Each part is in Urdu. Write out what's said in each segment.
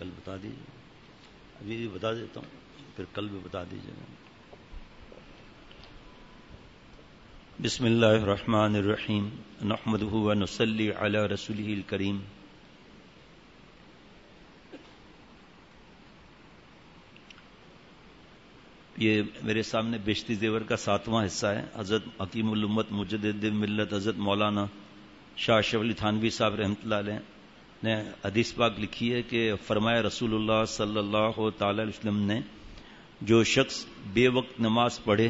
کل بتا دیجیے. ابھی بھی بتا دیتا ہوں, پھر کل بھی بتا دیجیے گا. بسم اللہ الرحمن الرحیم. نحمدہ ونصلی علی رسولہ الکریم. یہ میرے سامنے بیشتی زیور کا 7واں حصہ ہے. حضرت حکیم الامت مجدد ملت حضرت مولانا شاہ اشرف علی تھانوی صاحب رحمۃ اللہ علیہ نے حدیث پاک لکھی ہے کہ فرمایا رسول اللہ صلی اللہ تعالی علیہ وسلم نے, جو شخص بے وقت نماز پڑھے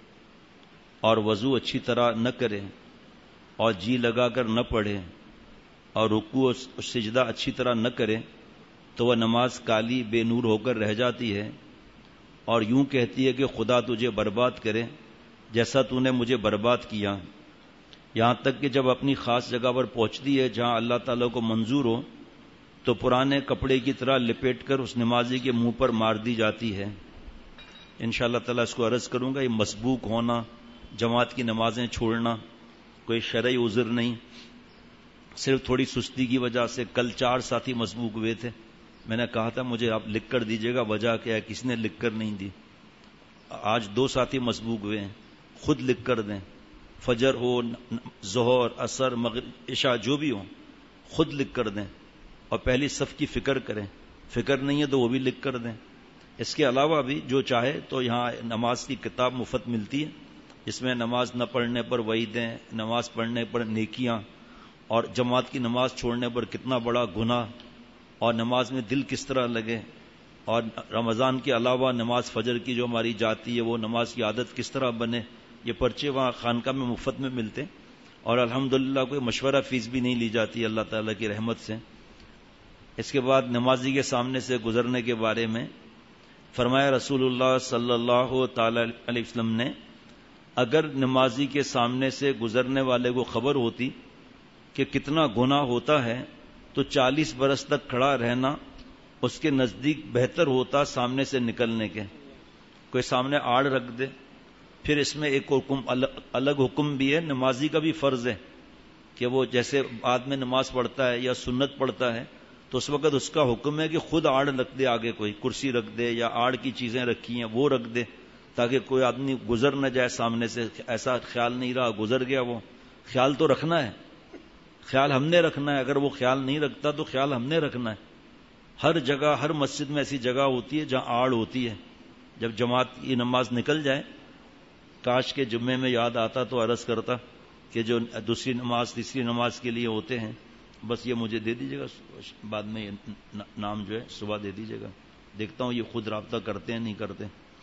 اور وضو اچھی طرح نہ کرے اور جی لگا کر نہ پڑھے اور رکوع اور سجدہ اچھی طرح نہ کرے تو وہ نماز کالی بے نور ہو کر رہ جاتی ہے اور یوں کہتی ہے کہ خدا تجھے برباد کرے جیسا تو نے مجھے برباد کیا. یہاں تک کہ جب اپنی خاص جگہ پر پہنچتی ہے جہاں اللہ تعالیٰ کو منظور ہو تو پرانے کپڑے کی طرح لپیٹ کر اس نمازی کے منہ پر مار دی جاتی ہے. انشاءاللہ تعالیٰ اس کو عرض کروں گا. یہ مسبوق ہونا, جماعت کی نمازیں چھوڑنا کوئی شرعی عذر نہیں, صرف تھوڑی سستی کی وجہ سے. کل 4 ساتھی مسبوق ہوئے تھے. میں نے کہا تھا مجھے آپ لکھ کر دیجیے گا وجہ کیا ہے, کسی نے لکھ کر نہیں دی. آج 2 ساتھی مسبوق ہوئے ہیں, خود لکھ کر دیں. فجر ہو, ظہر, عصر, مغرب, عشاء جو بھی ہو خود لکھ کر دیں اور پہلی صف کی فکر کریں. فکر نہیں ہے تو وہ بھی لکھ کر دیں. اس کے علاوہ بھی جو چاہے تو یہاں نماز کی کتاب مفت ملتی ہے. اس میں نماز نہ پڑھنے پر وعیدیں, نماز پڑھنے پر نیکیاں, اور جماعت کی نماز چھوڑنے پر کتنا بڑا گناہ, اور نماز میں دل کس طرح لگے, اور رمضان کے علاوہ نماز فجر کی جو ہماری جاتی ہے وہ نماز کی عادت کس طرح بنے. یہ پرچے وہاں خانقاہ میں مفت میں ملتے اور الحمدللہ کوئی مشورہ فیس بھی نہیں لی جاتی اللہ تعالیٰ کی رحمت سے. اس کے بعد نمازی کے سامنے سے گزرنے کے بارے میں فرمایا رسول اللہ صلی اللہ تعالی علیہ وسلم نے, اگر نمازی کے سامنے سے گزرنے والے کو خبر ہوتی کہ کتنا گناہ ہوتا ہے تو 40 برس تک کھڑا رہنا اس کے نزدیک بہتر ہوتا سامنے سے نکلنے کے. کوئی سامنے آڑ رکھ دے. پھر اس میں ایک حکم الگ حکم بھی ہے, نمازی کا بھی فرض ہے کہ وہ جیسے بعد میں نماز پڑھتا ہے یا سنت پڑھتا ہے تو اس وقت اس کا حکم ہے کہ خود آڑ رکھ دے, آگے کوئی کرسی رکھ دے یا آڑ کی چیزیں رکھی ہیں وہ رکھ دے تاکہ کوئی آدمی گزر نہ جائے سامنے سے. ایسا خیال نہیں رہا گزر گیا, وہ خیال تو رکھنا ہے, خیال ہم نے رکھنا ہے. اگر وہ خیال نہیں رکھتا تو خیال ہم نے رکھنا ہے. ہر جگہ ہر مسجد میں ایسی جگہ ہوتی ہے جہاں آڑ ہوتی ہے. جب جماعت کی نماز نکل جائے, کاش کے جمعے میں یاد آتا تو عرض کرتا کہ جو دوسری نماز تیسری نماز کے لیے ہوتے ہیں بس یہ مجھے دے دیجیے گا, بعد میں یہ نام جو ہے صبح دے دیجیے گا. دیکھتا ہوں یہ خود رابطہ کرتے ہیں نہیں کرتے.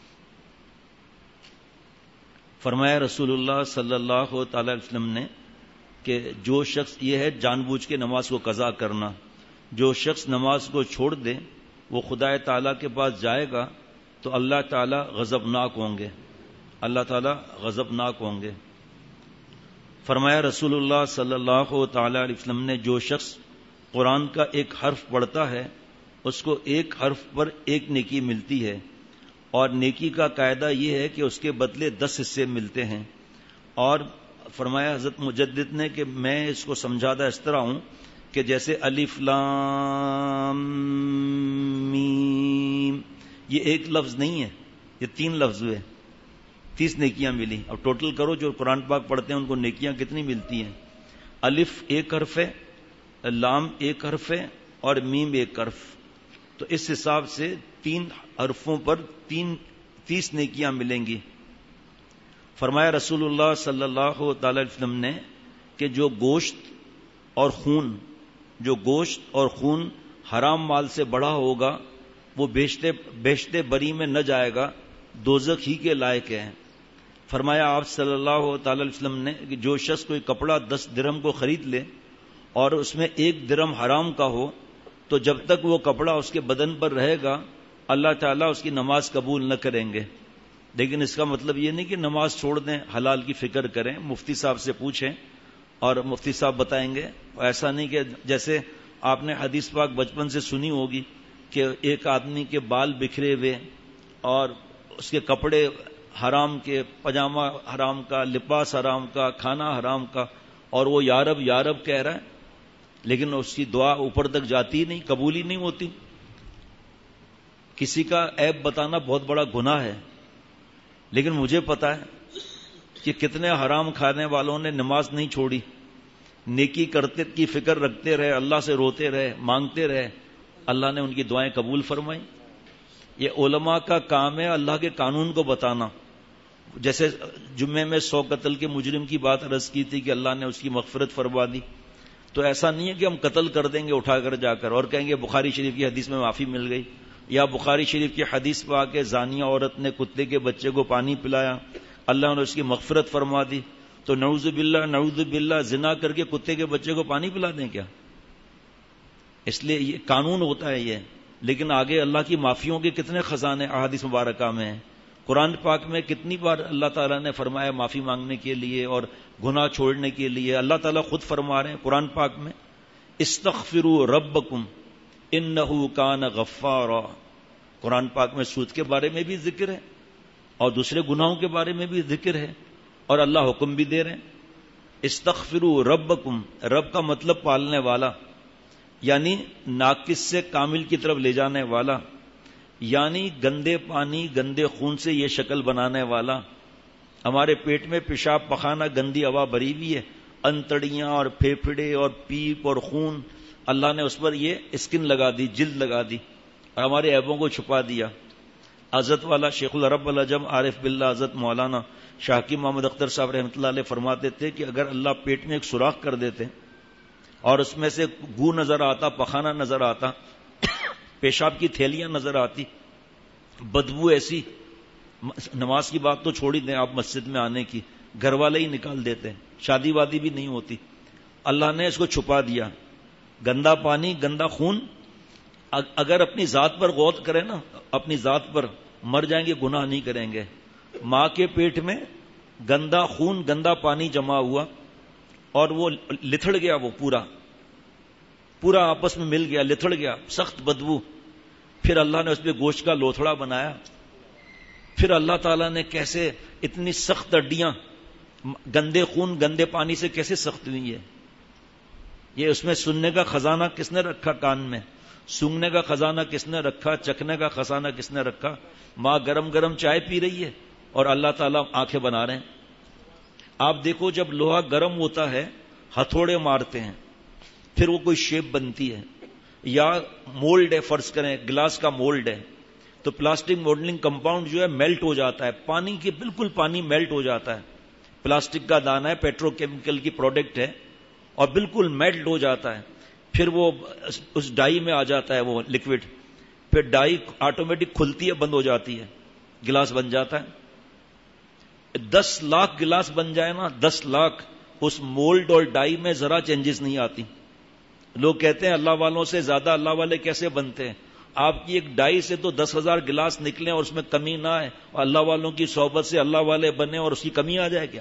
فرمایا رسول اللہ صلی اللہ تعالی علیہ وسلم نے کہ جو شخص, یہ ہے جان بوجھ کے نماز کو قضا کرنا, جو شخص نماز کو چھوڑ دے وہ خدا تعالیٰ کے پاس جائے گا تو اللہ تعالیٰ غضبناک ہوں گے, اللہ تعالیٰ غضبناک ہوں گے. فرمایا رسول اللہ صلی اللہ تعالی علیہ وسلم نے, جو شخص قرآن کا ایک حرف پڑھتا ہے اس کو ایک حرف پر ایک نیکی ملتی ہے, اور نیکی کا قاعدہ یہ ہے کہ اس کے بدلے 10 حصے ملتے ہیں. اور فرمایا حضرت مجدد نے کہ میں اس کو سمجھاتا اس طرح ہوں کہ جیسے الف لام میم, یہ ایک لفظ نہیں ہے, یہ 3 لفظ ہوئے, 30 نیکیاں ملی. اب ٹوٹل کرو جو قرآن پاک پڑھتے ہیں ان کو نیکیاں کتنی ملتی ہیں. الف ایک حرف ہے, لام ایک حرف ہے اور میم ایک حرف, تو اس حساب سے 3 حرفوں پر 30 نیکیاں ملیں گی. فرمایا رسول اللہ صلی اللہ تعالی علیہ وسلم نے کہ جو گوشت اور خون حرام مال سے بڑا ہوگا وہ بیشتے بری میں نہ جائے گا, دوزخ ہی کے لائق ہے. فرمایا آپ صلی اللہ تعالی علیہ وسلم نے کہ جو شخص کوئی کپڑا 10 درہم کو خرید لے اور اس میں 1 درہم حرام کا ہو تو جب تک وہ کپڑا اس کے بدن پر رہے گا اللہ تعالیٰ اس کی نماز قبول نہ کریں گے. لیکن اس کا مطلب یہ نہیں کہ نماز چھوڑ دیں, حلال کی فکر کریں. مفتی صاحب سے پوچھیں اور مفتی صاحب بتائیں گے. ایسا نہیں کہ جیسے آپ نے حدیث پاک بچپن سے سنی ہوگی کہ ایک آدمی کے بال بکھرے ہوئے اور اس کے کپڑے حرام کے, پجامہ حرام کا, لباس حرام کا, کھانا حرام کا, اور وہ یا رب کہہ رہا ہے لیکن اس کی دعا اوپر تک جاتی نہیں, قبول ہی نہیں ہوتی. کسی کا عیب بتانا بہت بڑا گناہ ہے، لیکن مجھے پتا ہے کہ کتنے حرام کھانے والوں نے نماز نہیں چھوڑی، نیکی کرتے کی فکر رکھتے رہے، اللہ سے روتے رہے، مانگتے رہے، اللہ نے ان کی دعائیں قبول فرمائی۔ یہ علماء کا کام ہے اللہ کے قانون کو بتانا۔ جیسے جمعے میں 100 قتل کے مجرم کی بات عرض کی تھی کہ اللہ نے اس کی مغفرت فرما دی، تو ایسا نہیں ہے کہ ہم قتل کر دیں گے اٹھا کر جا کر اور کہیں گے بخاری شریف کی حدیث میں معافی مل گئی، یا بخاری شریف کی حدیث پا کے زانیہ عورت نے کتے کے بچے کو پانی پلایا، اللہ نے اس کی مغفرت فرما دی، تو نعوذ باللہ زنا کر کے کتے کے بچے کو پانی پلا دیں کیا؟ اس لیے یہ قانون ہوتا ہے یہ، لیکن آگے اللہ کی معافیوں کے کتنے خزانے احادیث مبارکہ میں ہیں۔ قرآن پاک میں کتنی بار اللہ تعالیٰ نے فرمایا معافی مانگنے کے لیے اور گناہ چھوڑنے کے لیے۔ اللہ تعالیٰ خود فرما رہے ہیں قرآن پاک میں، استغفروا ربکم انہ کان غفارا۔ قرآن پاک میں سود کے بارے میں بھی ذکر ہے اور دوسرے گناہوں کے بارے میں بھی ذکر ہے، اور اللہ حکم بھی دے رہے ہیں استغفروا ربکم۔ رب کا مطلب پالنے والا، یعنی ناقص سے کامل کی طرف لے جانے والا، یعنی گندے پانی گندے خون سے یہ شکل بنانے والا۔ ہمارے پیٹ میں پیشاب پخانہ گندی ہوا بھری ہوئی ہے، انتڑیاں اور پھیپھڑے اور پیپ اور خون، اللہ نے اس پر یہ اسکن لگا دی، جلد لگا دی اور ہمارے عیبوں کو چھپا دیا۔ حضرت والا شیخ العرب العجم عارف باللہ حضرت مولانا شاکی محمد اختر صاحب رحمۃ اللہ علیہ فرماتے تھے کہ اگر اللہ پیٹ میں ایک سوراخ کر دیتے اور اس میں سے گو نظر آتا، پخانہ نظر آتا، پیشاب کی تھیلیاں نظر آتی، بدبو ایسی، نماز کی بات تو چھوڑ ہی دیں، آپ مسجد میں آنے کی، گھر والے ہی نکال دیتے ہیں، شادی وادی بھی نہیں ہوتی۔ اللہ نے اس کو چھپا دیا۔ گندا پانی گندا خون، اگر اپنی ذات پر غور کریں نا، اپنی ذات پر، مر جائیں گے گناہ نہیں کریں گے۔ ماں کے پیٹ میں گندا خون گندا پانی جمع ہوا اور وہ لتھڑ گیا، وہ پورا آپس میں مل گیا، لتھڑ گیا، سخت بدبو۔ پھر اللہ نے اس پہ گوشت کا لوتھڑا بنایا، پھر اللہ تعالیٰ نے کیسے اتنی سخت ہڈیاں گندے خون گندے پانی سے کیسے سخت ہوئی ہے۔ یہ اس میں سننے کا خزانہ کس نے رکھا، کان میں سونگنے کا خزانہ کس نے رکھا، چکھنے کا خزانہ کس نے رکھا۔ ماں گرم گرم چائے پی رہی ہے اور اللہ تعالیٰ آنکھیں بنا رہے ہیں۔ آپ دیکھو جب لوہا گرم ہوتا ہے ہتھوڑے مارتے ہیں، پھر وہ کوئی شیپ بنتی ہے، یا مولڈ ہے، فرض کریں گلاس کا مولڈ ہے، تو پلاسٹک مولڈنگ کمپاؤنڈ جو ہے میلٹ ہو جاتا ہے، پانی کے بالکل پانی میلٹ ہو جاتا ہے، پلاسٹک کا دانہ ہے، پیٹرو کیمیکل کی پروڈکٹ ہے اور بالکل میلٹ ہو جاتا ہے، پھر وہ اس ڈائی میں آ جاتا ہے وہ لکوڈ، پھر ڈائی آٹومیٹک کھلتی ہے، بند ہو جاتی ہے، گلاس بن جاتا ہے۔ 10 لاکھ گلاس بن جائے نا، 10 لاکھ، اس مولڈ اور ڈائی میں ذرا چینجز نہیں آتی۔ لوگ کہتے ہیں اللہ والوں سے زیادہ اللہ والے کیسے بنتے ہیں؟ آپ کی ایک ڈائی سے تو 10,000 گلاس نکلیں اور اس میں کمی نہ آئے، اور اللہ والوں کی صحبت سے اللہ والے بنے اور اس کی کمی آ جائے کیا؟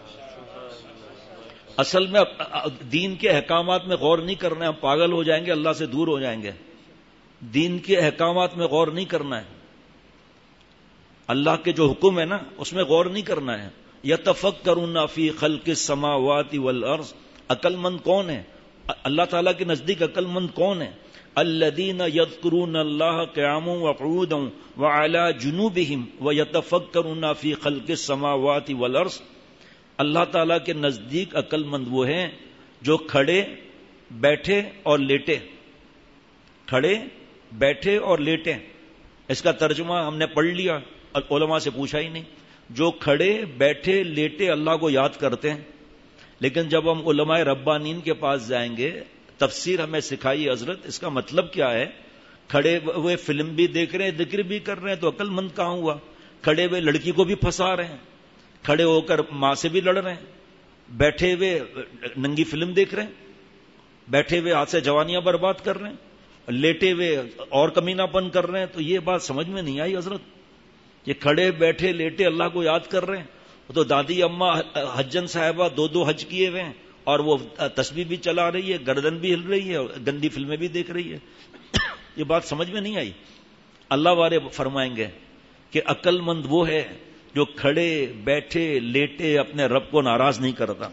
اصل میں دین کے احکامات میں غور نہیں کرنا ہے، ہم پاگل ہو جائیں گے، اللہ سے دور ہو جائیں گے۔ دین کے احکامات میں غور نہیں کرنا ہے، اللہ کے جو حکم ہے نا اس میں غور نہیں کرنا ہے۔ یتفکرون فی خلق السماوات والارض، عقل مند کون ہے؟ اللہ تعالیٰ کے نزدیک عقل مند کون ہے؟ الذین یذکرون اللہ قیاما وقعودا وعلی جنوبہم ویتفکرون فی خلق السماوات والارض۔ اللہ تعالیٰ کے نزدیک عقل مند وہ ہیں جو کھڑے بیٹھے اور لیٹے، کھڑے بیٹھے اور لیٹے۔ اس کا ترجمہ ہم نے پڑھ لیا، علماء سے پوچھا ہی نہیں۔ جو کھڑے بیٹھے لیٹے اللہ کو یاد کرتے ہیں، لیکن جب ہم علماء ربانین کے پاس جائیں گے، تفسیر ہمیں سکھائی حضرت، اس کا مطلب کیا ہے؟ کھڑے ہوئے فلم بھی دیکھ رہے ہیں، ذکر بھی کر رہے ہیں، تو عقل مند کہاں ہوا؟ کھڑے ہوئے لڑکی کو بھی پھنسا رہے ہیں، کھڑے ہو کر ماں سے بھی لڑ رہے ہیں، بیٹھے ہوئے ننگی فلم دیکھ رہے ہیں، بیٹھے ہوئے ہاتھ سے جوانیاں برباد کر رہے ہیں، لیٹے ہوئے اور کمینہ پن کر رہے ہیں۔ تو یہ بات سمجھ میں نہیں آئی حضرت، یہ کھڑے بیٹھے لیٹے اللہ کو یاد کر رہے ہیں۔ تو دادی اماں حجن صاحبہ 2 حج کیے ہوئے ہیں اور وہ تسبیح بھی چلا رہی ہے، گردن بھی ہل رہی ہے اور گندی فلمیں بھی دیکھ رہی ہے۔ یہ بات سمجھ میں نہیں آئی۔ اللہ والے فرمائیں گے کہ عقل مند وہ ہے جو کھڑے بیٹھے لیٹے اپنے رب کو ناراض نہیں کرتا،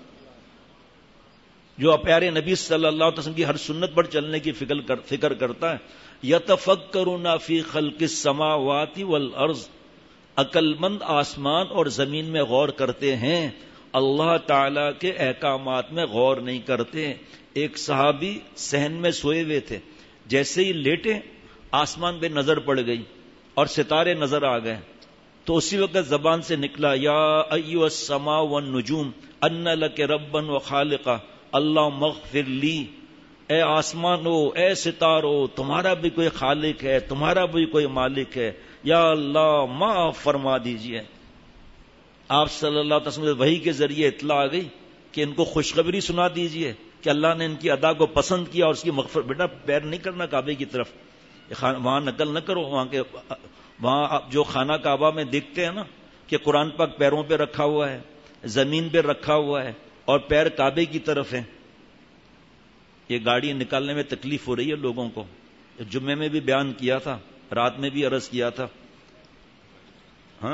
جو پیارے نبی صلی اللہ علیہ وسلم کی ہر سنت پر چلنے کی فکر کرتا ہے۔ یتفکرون فی خلق السماوات والارض، عقل مند آسمان اور زمین میں غور کرتے ہیں، اللہ تعالی کے احکامات میں غور نہیں کرتے. ایک صحابی صحن میں سوئے ہوئے تھے، جیسے ہی لیٹے آسمان پہ نظر پڑ گئی اور ستارے نظر آ گئے، تو اسی وقت زبان سے نکلا یا ایھا السماء والنجوم ان لک ربا وخالقا اللہم اغفر لی. اے آسمانو، اے ستارو، تمہارا بھی کوئی خالق ہے، تمہارا بھی کوئی مالک ہے، یا اللہ معاف فرما دیجئے. آپ صلی اللہ علیہ وسلم وحی کے ذریعے اطلاع آ گئی کہ ان کو خوشخبری سنا دیجئے کہ اللہ نے ان کی ادا کو پسند کیا اور اس کی مغفرت. بیٹا پیر نہیں کرنا کعبے کی طرف، وہاں نقل نہ کرو. وہاں آپ جو خانہ کعبہ میں دیکھتے ہیں نا کہ قرآن پاک پیروں پہ رکھا ہوا ہے، زمین پہ رکھا ہوا ہے اور پیر کعبے کی طرف ہیں. یہ گاڑی نکالنے میں تکلیف ہو رہی ہے لوگوں کو. جمعے میں بھی بیان کیا تھا، رات میں بھی عرض کیا تھا. ہاں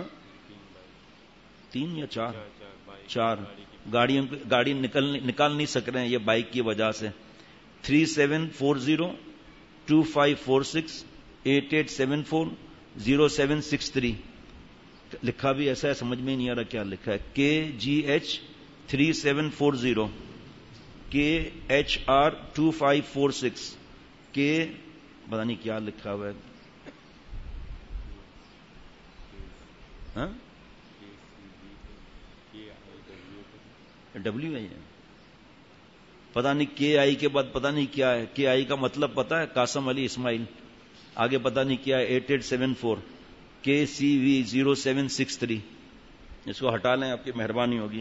3 یا 4 گاڑی نکال نہیں سک رہے ہیں یہ بائک کی وجہ سے. 3740254688740763 لکھا بھی ایسا ہے، سمجھ میں نہیں آ رہا کیا لکھا ہے. KGH 3740 KHR 2546 کے پتا نہیں کیا لکھا ہوا ہے. ہاں ڈبلیو آئی ہے، پتا نہیں کے آئی کے بعد پتا نہیں کیا ہے. کے آئی کا مطلب پتا ہے قاسم علی اسماعیل، آگے پتا نہیں کیا ہے. 8874 KCV 0763. اس کو ہٹا لیں، آپ کی مہربانی ہوگی.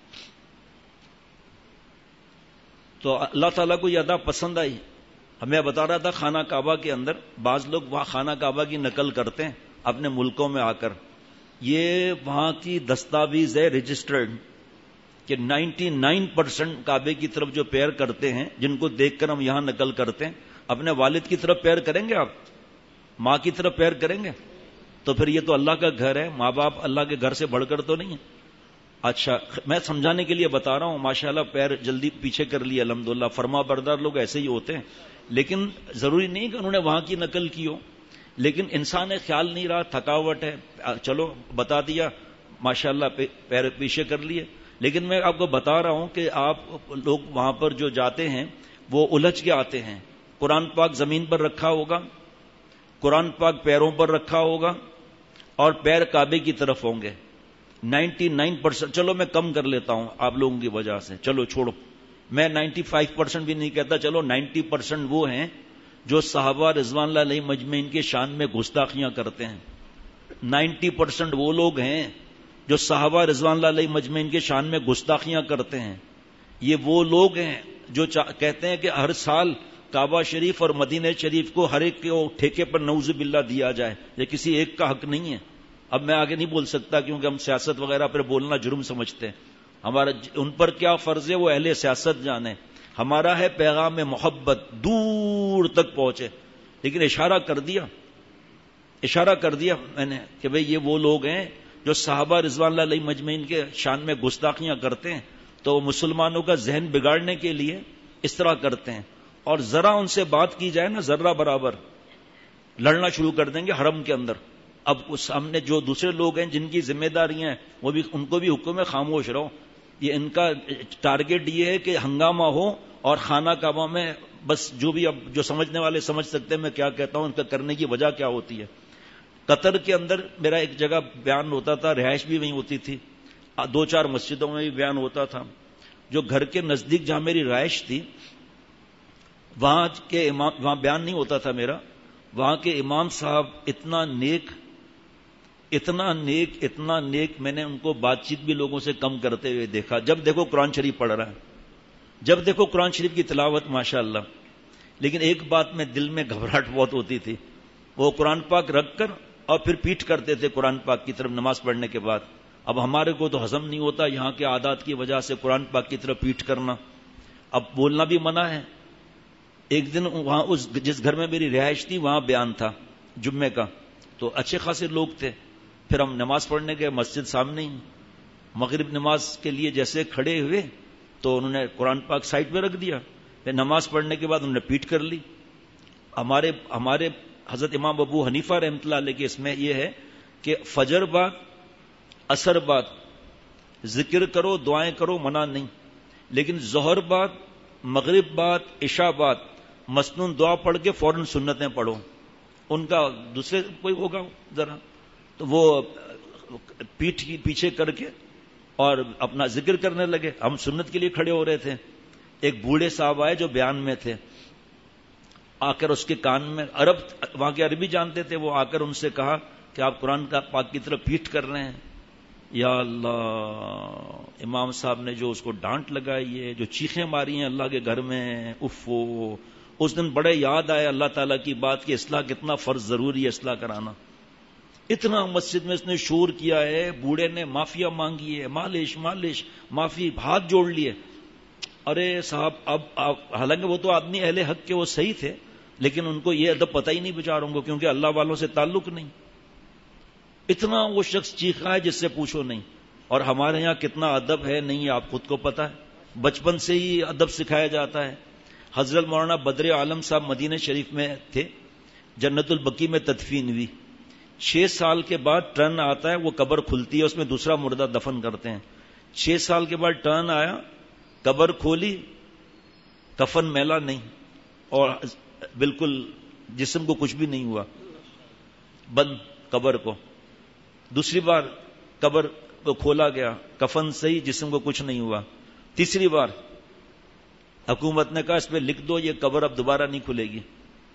تو اللہ تعالیٰ کو یہ ادا پسند آئی. ہمیں بتا رہا تھا خانہ کعبہ کے اندر بعض لوگ وہاں خانہ کعبہ کی نقل کرتے ہیں اپنے ملکوں میں آ کر. یہ وہاں کی دستاویز ہے رجسٹرڈ کہ 99% کعبے کی طرف جو پیر کرتے ہیں، جن کو دیکھ کر ہم یہاں نقل کرتے ہیں. اپنے والد کی طرف پیر کریں گے، آپ ماں کی طرف پیر کریں گے؟ تو پھر یہ تو اللہ کا گھر ہے، ماں باپ اللہ کے گھر سے بڑھ کر تو نہیں ہے. اچھا میں سمجھانے کے لیے بتا رہا ہوں، ماشاءاللہ پیر جلدی پیچھے کر لیے الحمدللہ. فرما بردار لوگ ایسے ہی ہوتے ہیں، لیکن ضروری نہیں کہ انہوں نے وہاں کی نقل کی ہو. لیکن انسان خیال نہیں رہا، تھکاوٹ ہے، چلو بتا دیا، ماشاءاللہ پیر پیچھے کر لیے. لیکن میں آپ کو بتا رہا ہوں کہ آپ لوگ وہاں پر جو جاتے ہیں وہ الجھ کے آتے ہیں. قرآن پاک زمین پر رکھا ہوگا، قرآن پاک پیروں پر رکھا ہوگا اور پیر کعبے کی طرف ہوں گے. 99%، چلو میں کم کر لیتا ہوں آپ لوگوں کی وجہ سے، چلو چھوڑو، میں 95% بھی نہیں کہتا، چلو 90% وہ ہیں جو صحابہ رضوان اللہ علیہ مجمعین کے شان میں گستاخیاں کرتے ہیں. 90% وہ لوگ ہیں جو صحابہ رضوان اللہ علیہ مجمعین کے شان میں گستاخیاں کرتے ہیں. یہ وہ لوگ ہیں جو کہتے ہیں کہ ہر سال کعبہ شریف اور مدینہ شریف کو ہر ایک کو ٹھیکے پر نعوذ باللہ دیا جائے. یہ کسی ایک کا حق نہیں ہے. اب میں آگے نہیں بول سکتا کیونکہ ہم سیاست وغیرہ پر بولنا جرم سمجھتے ہیں. ہمارا ان پر کیا فرض ہے وہ اہل سیاست جانے. ہمارا ہے پیغام محبت دور تک پہنچے. لیکن اشارہ کر دیا میں نے کہ بھئی یہ وہ لوگ ہیں جو صحابہ رضوان اللہ علیہ مجمعین کے شان میں گستاخیاں کرتے ہیں، تو مسلمانوں کا ذہن بگاڑنے کے لیے اس طرح کرتے ہیں. اور ذرا ان سے بات کی جائے نا ذرہ برابر لڑنا شروع کر دیں گے حرم کے اندر. اب اس سامنے جو دوسرے لوگ ہیں جن کی ذمہ داریاں ہیں وہ بھی، ان کو بھی حکم ہے خاموش رہو. یہ ان کا ٹارگٹ یہ ہے کہ ہنگامہ ہو اور خانہ کعبہ میں بس جو بھی، اب جو سمجھنے والے سمجھ سکتے ہیں میں کیا کہتا ہوں، ان کا کرنے کی وجہ کیا ہوتی ہے. قطر کے اندر میرا ایک جگہ بیان ہوتا تھا، رہائش بھی وہیں ہوتی تھی، 2-4 مسجدوں میں بھی بیان ہوتا تھا. جو گھر کے نزدیک جہاں میری رہائش تھی وہاں کے امام، وہاں بیان نہیں ہوتا تھا میرا، وہاں کے امام صاحب اتنا نیک، میں نے ان کو بات چیت بھی لوگوں سے کم کرتے ہوئے دیکھا. جب دیکھو قرآن شریف پڑھ رہا ہے، جب دیکھو قرآن شریف کی تلاوت ماشاءاللہ. لیکن ایک بات میں دل میں گھبراہٹ بہت ہوتی تھی، وہ قرآن پاک رکھ کر اور پھر پیٹ کرتے تھے قرآن پاک کی طرف نماز پڑھنے کے بعد. اب ہمارے کو تو ہضم نہیں ہوتا یہاں کے عادات کی وجہ سے قرآن پاک کی طرف پیٹ کرنا. اب بولنا بھی منع ہے. ایک دن وہاں جس گھر میں میری رہائش تھی وہاں بیان تھا جمعے کا، تو اچھے خاصے لوگ تھے. پھر ہم نماز پڑھنے گئے، مسجد سامنے ہی. مغرب نماز کے لیے جیسے کھڑے ہوئے تو انہوں نے قرآن پاک سائڈ پہ رکھ دیا. پھر نماز پڑھنے کے بعد انہوں نے پیٹ کر لی. ہمارے حضرت امام ابو حنیفہ رحمۃ اللہ علیہ کے اس میں یہ ہے کہ فجر بعد عصر بعد ذکر کرو دعائیں کرو منع نہیں، لیکن ظہر بعد مغرب بعد عشاء بعد مسنون دعا پڑھ کے فوراً سنتیں پڑھو. ان کا دوسرے کوئی ہوگا ذرا تو وہ پیٹھ کی پیچھے کر کے اور اپنا ذکر کرنے لگے. ہم سنت کے لیے کھڑے ہو رہے تھے، ایک بوڑھے صاحب آئے جو بیان میں تھے، آ کر اس کے کان میں وہاں کے عربی جانتے تھے، وہ آ کر ان سے کہا کہ آپ قرآن کا پاک کی طرف پیٹھ کر رہے ہیں. یا اللہ، امام صاحب نے جو اس کو ڈانٹ لگائی ہے، جو چیخیں ماری ہیں اللہ کے گھر میں، افو. اس دن بڑے یاد آئے اللہ تعالیٰ کی بات کہ اصلاح کتنا فرض ضروری ہے اصلاح کرانا. اتنا مسجد میں اس نے شور کیا ہے، بوڑھے نے معافیا مانگی ہے، مالش معافی، ہاتھ جوڑ لیے. ارے صاحب اب حالانکہ وہ تو آدمی اہل حق کے وہ صحیح تھے، لیکن ان کو یہ ادب پتہ ہی نہیں بیچاروں کو، کیونکہ اللہ والوں سے تعلق نہیں. اتنا وہ شخص چیخا ہے جس سے پوچھو نہیں. اور ہمارے یہاں کتنا ادب ہے نہیں آپ خود کو پتہ ہے، بچپن سے ہی ادب سکھایا جاتا ہے. حضرت مولانا بدر عالم صاحب مدینہ شریف میں تھے، جنت البقیع میں تدفین ہوئی. 6 سال کے بعد ٹرن آتا ہے، وہ قبر کھلتی ہے، اس میں دوسرا مردہ دفن کرتے ہیں. 6 سال کے بعد ٹرن آیا، قبر کھولی، کفن میلا نہیں اور بالکل جسم کو کچھ بھی نہیں ہوا، بند قبر کو. دوسری بار قبر کو کھولا گیا، کفن صحیح، جسم کو کچھ نہیں ہوا. تیسری بار حکومت نے کہا اس پہ لکھ دو یہ قبر اب دوبارہ نہیں کھلے گی.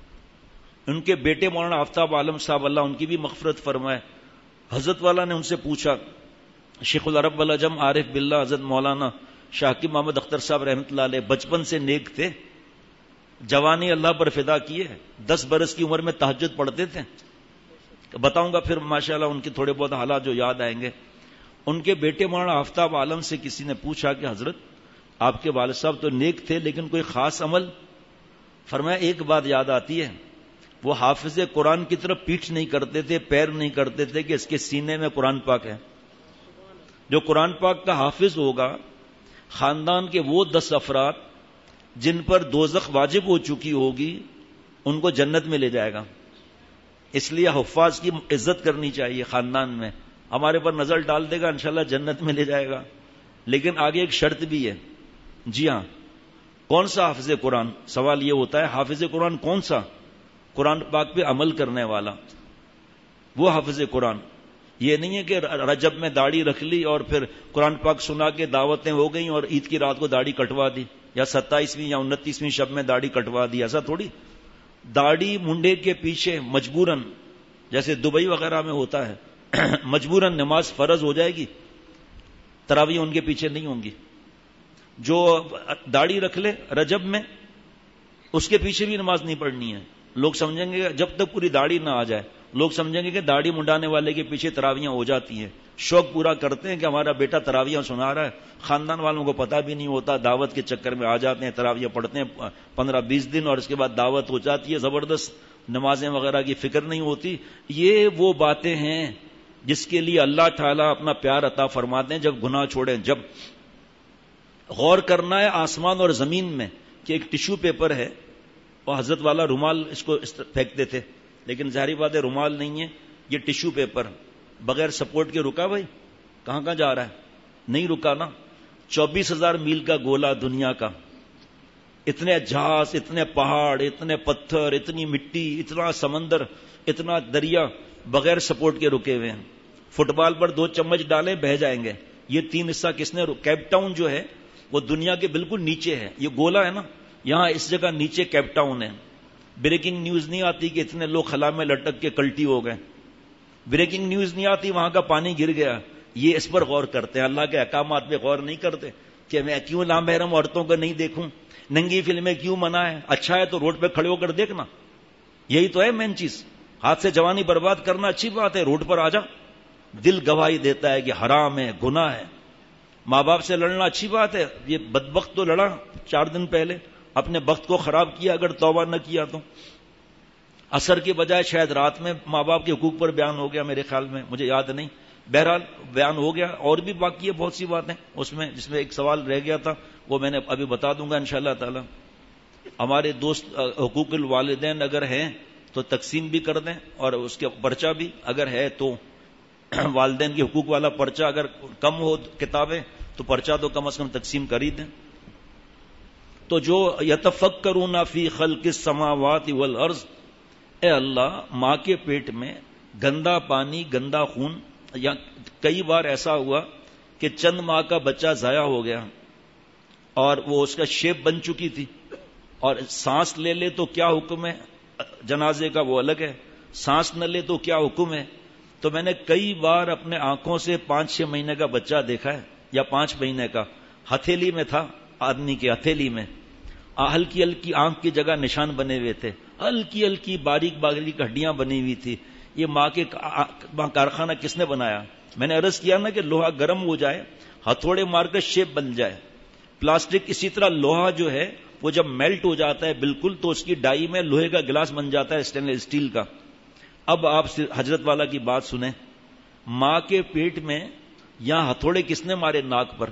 ان کے بیٹے مولانا آفتاب عالم صاحب اللہ ان کی بھی مغفرت فرمائے، حضرت والا نے ان سے پوچھا، شیخ العرب والعجم عارف باللہ حضرت مولانا شاکر محمد اختر صاحب رحمۃ اللہ علیہ بچپن سے نیک تھے، جوانی اللہ پر فدا کیے، 10 برس کی عمر میں تہجد پڑھتے تھے. بتاؤں گا پھر ماشاءاللہ ان کے تھوڑے بہت حالات جو یاد آئیں گے. ان کے بیٹے مولانا آفتاب عالم سے کسی نے پوچھا کہ حضرت آپ کے والد صاحب تو نیک تھے لیکن کوئی خاص عمل؟ فرمایا ایک بات یاد آتی ہے، وہ حافظ قرآن کی طرف پیٹھ نہیں کرتے تھے، پیر نہیں کرتے تھے کہ اس کے سینے میں قرآن پاک ہے. جو قرآن پاک کا حافظ ہوگا، خاندان کے وہ 10 افراد جن پر دوزخ واجب ہو چکی ہوگی ان کو جنت میں لے جائے گا. اس لیے حفاظ کی عزت کرنی چاہیے. خاندان میں ہمارے پر نظر ڈال دے گا انشاءاللہ جنت میں لے جائے گا. لیکن آگے ایک شرط بھی ہے. جی ہاں، کون سا حافظ قرآن؟ سوال یہ ہوتا ہے حافظ قرآن کون سا؟ قرآن پاک پہ عمل کرنے والا، وہ حافظ قرآن. یہ نہیں ہے کہ رجب میں داڑھی رکھ لی اور پھر قرآن پاک سنا کے دعوتیں ہو گئیں اور عید کی رات کو داڑھی کٹوا دی، یا 27ویں یا 29ویں شب میں داڑھی کٹوا دی. ایسا تھوڑی. داڑھی منڈے کے پیچھے مجبوراً، جیسے دبئی وغیرہ میں ہوتا ہے، مجبوراً نماز فرض ہو جائے گی، تراویح ان کے پیچھے نہیں ہوں گی. جو داڑھی رکھ لے رجب میں اس کے پیچھے بھی نماز نہیں پڑھنی ہے. لوگ سمجھیں گے جب تک پوری داڑھی نہ آ جائے، لوگ سمجھیں گے کہ داڑھی منڈانے والے کے پیچھے تراویاں ہو جاتی ہیں. شوق پورا کرتے ہیں کہ ہمارا بیٹا تراویاں سنا رہا ہے، خاندان والوں کو پتہ بھی نہیں ہوتا، دعوت کے چکر میں آ جاتے ہیں، تراویاں پڑھتے ہیں 15-20 دن اور اس کے بعد دعوت ہو جاتی ہے زبردست، نمازیں وغیرہ کی فکر نہیں ہوتی. یہ وہ باتیں ہیں جس کے لیے اللہ تعالیٰ اپنا پیار عطا فرماتے ہیں. جب گناہ چھوڑیں، جب غور کرنا ہے آسمان اور زمین میں کہ ایک ٹیشو پیپر ہے، اور حضرت والا رومال اس کو پھینکتے تھے، لیکن ظاہری بات ہے رومال نہیں ہے، یہ ٹیشو پیپر بغیر سپورٹ کے رکا بھائی؟ کہاں جا رہا ہے؟ نہیں رکا نا. 24,000 میل کا گولا دنیا کا، اتنے جہاز، اتنے پہاڑ، اتنے پتھر، اتنی مٹی، اتنا سمندر، اتنا دریا بغیر سپورٹ کے رکے ہوئے ہیں. فٹ بال پر 2 چمچ ڈالیں بہہ جائیں گے. یہ 3 حصہ کس نے کیپ ٹاؤن جو ہے وہ دنیا کے بالکل نیچے ہے. یہ گولا ہے نا، یہاں اس جگہ نیچے کیپ ٹاؤن ہے. بریکنگ نیوز نہیں آتی کہ اتنے لوگ خلا میں لٹک کے کلٹی ہو گئے. بریکنگ نیوز نہیں آتی وہاں کا پانی گر گیا. یہ اس پر غور کرتے ہیں، اللہ کے احکامات پہ غور نہیں کرتے کہ میں کیوں نامحرم عورتوں کو نہیں دیکھوں، ننگی فلمیں کیوں منع ہے. اچھا ہے تو روڈ پہ کھڑے ہو کر دیکھنا، یہی تو ہے مین چیز. ہاتھ سے جوانی برباد کرنا اچھی بات ہے، روڈ پر آ جا. دل گواہی دیتا ہے کہ حرام ہے، گناہ ہے. ماں باپ سے لڑنا اچھی بات ہے، یہ بدبخت تو لڑا 4 دن پہلے، اپنے وقت کو خراب کیا اگر توبہ نہ کیا تو. عصر کے بجائے شاید رات میں ماں باپ کے حقوق پر بیان ہو گیا میرے خیال میں، مجھے یاد نہیں، بہرحال بیان ہو گیا. اور بھی باقی ہے بہت سی باتیں اس میں، جس میں ایک سوال رہ گیا تھا وہ میں نے ابھی بتا دوں گا انشاءاللہ تعالی. ہمارے دوست حقوق الوالدین اگر ہیں تو تقسیم بھی کر دیں، اور اس کے پرچہ بھی اگر ہے تو والدین کے حقوق والا پرچہ اگر کم ہو کتابیں تو پرچہ تو کم از کم تقسیم کر ہی دیں. تو جو یتفکرون فی خلق السماوات والارض، اے اللہ ماں کے پیٹ میں گندا پانی گندا خون، یا کئی بار ایسا ہوا کہ چند ماہ کا بچہ ضائع ہو گیا اور وہ اس کا شیپ بن چکی تھی، اور سانس لے لے تو کیا حکم ہے جنازے کا وہ الگ ہے، سانس نہ لے تو کیا حکم ہے. تو میں نے کئی بار اپنے آنکھوں سے 5-6 مہینے کا بچہ دیکھا ہے، یا 5 مہینے کا، ہتھیلی میں تھا آدمی کے ہتھیلی میں، ہلکی ہلکی آنکھ کی جگہ نشان بنے ہوئے تھے، ہلکی ہلکی باریک باریک ہڈیاں بنی ہوئی تھی. یہ ماں کے کارخانہ کس نے بنایا؟ میں نے عرض کیا نا کہ لوہا گرم ہو جائے، ہتھوڑے مار کر شیپ بن جائے. پلاسٹک اسی طرح لوہا جو ہے وہ جب میلٹ ہو جاتا ہے بالکل تو اس کی ڈائی میں لوہے کا گلاس بن جاتا ہے اسٹینلیس اسٹیل کا. اب آپ حضرت والا کی بات سنیں، ماں کے پیٹ میں یہاں ہتھوڑے کس نے مارے؟ ناک پر.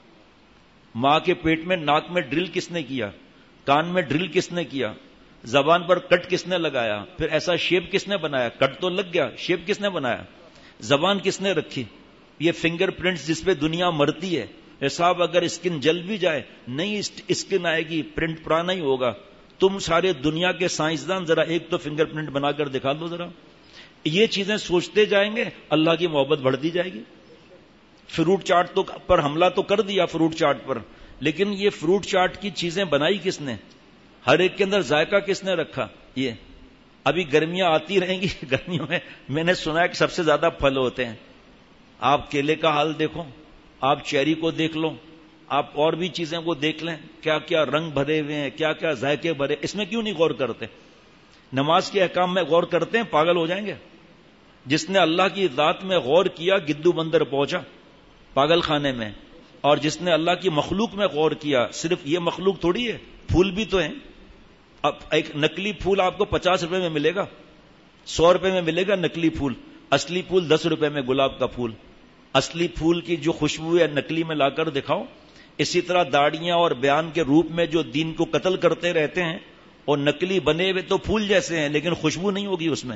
ماں کے پیٹ میں ناک میں ڈرل کس نے کیا؟ کان میں ڈرل کس نے کیا؟ زبان پر کٹ کس نے لگایا؟ پھر ایسا شیپ کس نے بنایا؟ کٹ تو لگ گیا، شیپ کس نے بنایا؟ زبان کس نے رکھی؟ یہ فنگر پرنٹس جس پہ دنیا مرتی ہے، صاحب اگر اسکن جل بھی جائے نئی اسکن آئے گی، پرنٹ پرانا ہی ہوگا. تم سارے دنیا کے سائنسدان ذرا ایک تو فنگر پرنٹ بنا کر دکھا دو ذرا. یہ چیزیں سوچتے جائیں گے اللہ کی محبت بڑھتی جائے گی. فروٹ چاٹ تو پر حملہ تو کر دیا فروٹ چاٹ پر، لیکن یہ فروٹ چاٹ کی چیزیں بنائی کس نے؟ ہر ایک کے اندر ذائقہ کس نے رکھا؟ یہ ابھی گرمیاں آتی رہیں گی، گرمیوں میں نے سنا ہے کہ سب سے زیادہ پھل ہوتے ہیں. آپ کیلے کا حال دیکھو، آپ چیری کو دیکھ لو، آپ اور بھی چیزیں کو دیکھ لیں، کیا کیا رنگ بھرے ہوئے ہیں، کیا کیا ذائقے بھرے. اس میں کیوں نہیں غور کرتے؟ نماز کے احکام میں غور کرتے ہیں، پاگل ہو جائیں گے. جس نے اللہ کی ذات میں غور کیا گدو بندر پہنچا پاگل خانے میں، اور جس نے اللہ کی مخلوق میں غور کیا، صرف یہ مخلوق تھوڑی ہے، پھول بھی تو ہیں. اب ایک نکلی پھول آپ کو 50 روپے میں ملے گا، 100 روپے میں ملے گا نکلی پھول، اصلی پھول 10 روپے میں. گلاب کا پھول اصلی پھول کی جو خوشبو ہے نکلی میں لا کر دکھاؤ. اسی طرح داڑیاں اور بیان کے روپ میں جو دین کو قتل کرتے رہتے ہیں، اور نکلی بنے ہوئے تو پھول جیسے ہیں لیکن خوشبو نہیں ہوگی اس میں.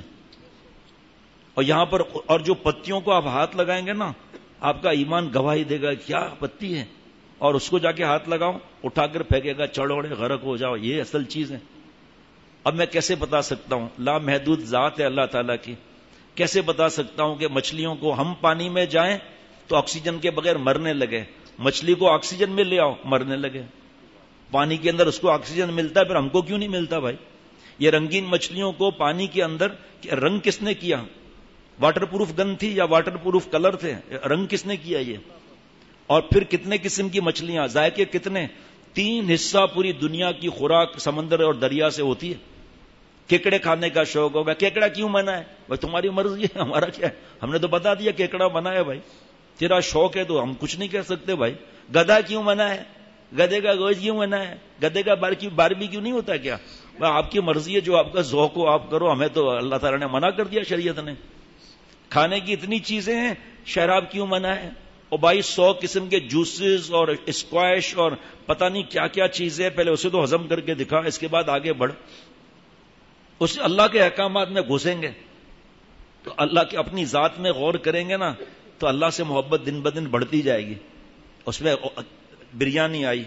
اور یہاں پر اور جو پتیوں کو آپ ہاتھ لگائیں گے نا، آپ کا ایمان گواہی دے گا کیا پتی ہے، اور اس کو جا کے ہاتھ لگاؤ، اٹھا کر پھینکے گا چڑوڑے غرق ہو جاؤ. یہ اصل چیز ہے. اب میں کیسے بتا سکتا ہوں؟ لا محدود ذات ہے اللہ تعالیٰ کی. کیسے بتا سکتا ہوں کہ مچھلیوں کو ہم پانی میں جائیں تو آکسیجن کے بغیر مرنے لگے، مچھلی کو آکسیجن میں لے آؤ مرنے لگے. پانی کے اندر اس کو آکسیجن ملتا ہے، پھر ہم کو کیوں نہیں ملتا بھائی؟ یہ رنگین مچھلیوں کو پانی کے اندر رنگ کس نے کیا؟ واٹر پروف گن تھی یا واٹر پروف کلر تھے؟ رنگ کس نے کیا یہ؟ اور پھر کتنے قسم کی مچھلیاں، ذائقے کتنے؟ 3 حصہ پوری دنیا کی خوراک سمندر اور دریا سے ہوتی ہے. کیکڑے کھانے کا شوق ہوگا، کیکڑا کیوں منع ہے؟ بھائی تمہاری مرضی ہے، ہمارا کیا ہے؟ ہم نے تو بتا دیا کیکڑا منع ہے. بھائی تیرا شوق ہے تو ہم کچھ نہیں کہہ سکتے. بھائی گدھا کیوں منع ہے؟ گدھے کا گوشت کیوں منع ہے؟ گدھے کا باربی کیوں نہیں ہوتا کیا؟ آپ کی مرضی ہے، جو آپ کا ذوق ہو آپ کرو، ہمیں تو اللہ تعالیٰ نے منع کر دیا شریعت نے. کھانے کی اتنی چیزیں ہیں، شراب کیوں منع ہے؟ اور 100 قسم کے جوسز اور اسکواش اور پتہ نہیں کیا کیا چیزیں. پہلے اسے تو ہضم کر کے دکھا، اس کے بعد آگے بڑھ. اس اللہ کے احکامات میں گھسیں گے تو اللہ کے اپنی ذات میں غور کریں گے نا، تو اللہ سے محبت دن بدن بڑھتی جائے گی. اس میں بریانی آئی،